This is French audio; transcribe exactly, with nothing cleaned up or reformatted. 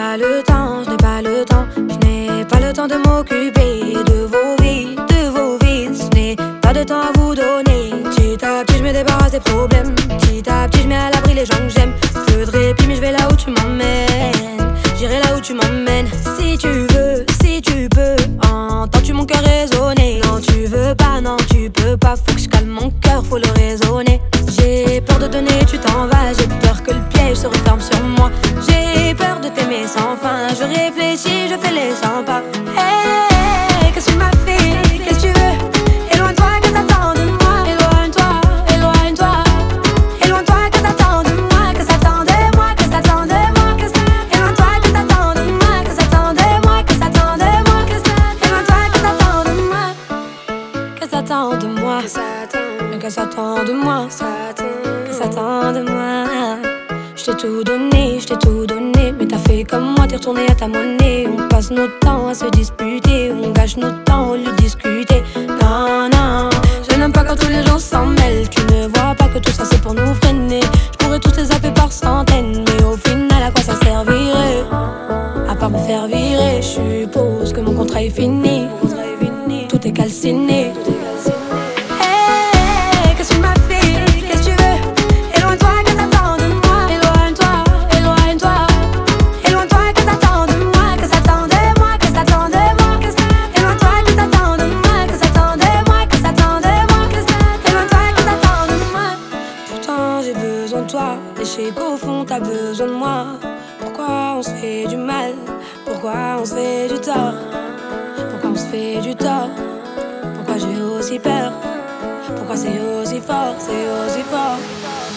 pas le temps, je n'ai pas le temps. Je n'ai pas le temps de m'occuper de vos vies, de vos vies. Je n'ai pas de temps à vous donner. Petit à petit je me débarrasse des problèmes. Petit à petit je mets à l'abri les gens que j'aime. Peu de répit mais je vais là où tu m'emmènes. J'irai là où tu m'emmènes. Si tu veux, si tu peux, entends-tu mon cœur résonner? Non tu veux pas, non tu peux pas. Faut que je calme mon cœur, faut le raisonner. J'ai peur de donner, tu t'en vas. J'ai peur que le piège se referme sur moi. J'ai peur de t'aimer sans fin. Je réfléchis, je fais les cent pas. Hey, qu'est-ce que tu m'as fait? Qu'est-ce que tu veux? Éloigne-toi, que t'attends de moi. Éloigne-toi, éloigne-toi. Éloigne-toi, que t'attends de moi. Que t'attends de moi, que t'attends de moi. Éloigne-toi, que t'attends de moi. Que t'attends de moi, que t'attends de moi. Éloigne-toi, que t'attends de moi. Que t'attends de moi. Mais que s'attend de moi. Que s'attend de moi. Je t'ai tout donné, je t'ai tout donné. Mais t'as fait comme moi, t'es retourné à ta monnaie. On passe notre temps à se disputer. On gâche notre temps au lieu de discuter. Non, non, je n'aime pas quand tous les gens s'en mêlent. Tu ne vois pas que tout ça c'est pour nous freiner. Je pourrais tous les zapper par centaines. Mais au final à quoi ça servirait? À part me faire virer. Je suppose que mon contrat est fini. Tout est calciné. Et je sais qu'au fond t'as besoin de moi. Pourquoi on se fait du mal? Pourquoi on se fait du tort? Pourquoi on se fait du tort? Pourquoi j'ai aussi peur? Pourquoi c'est aussi fort? C'est aussi fort.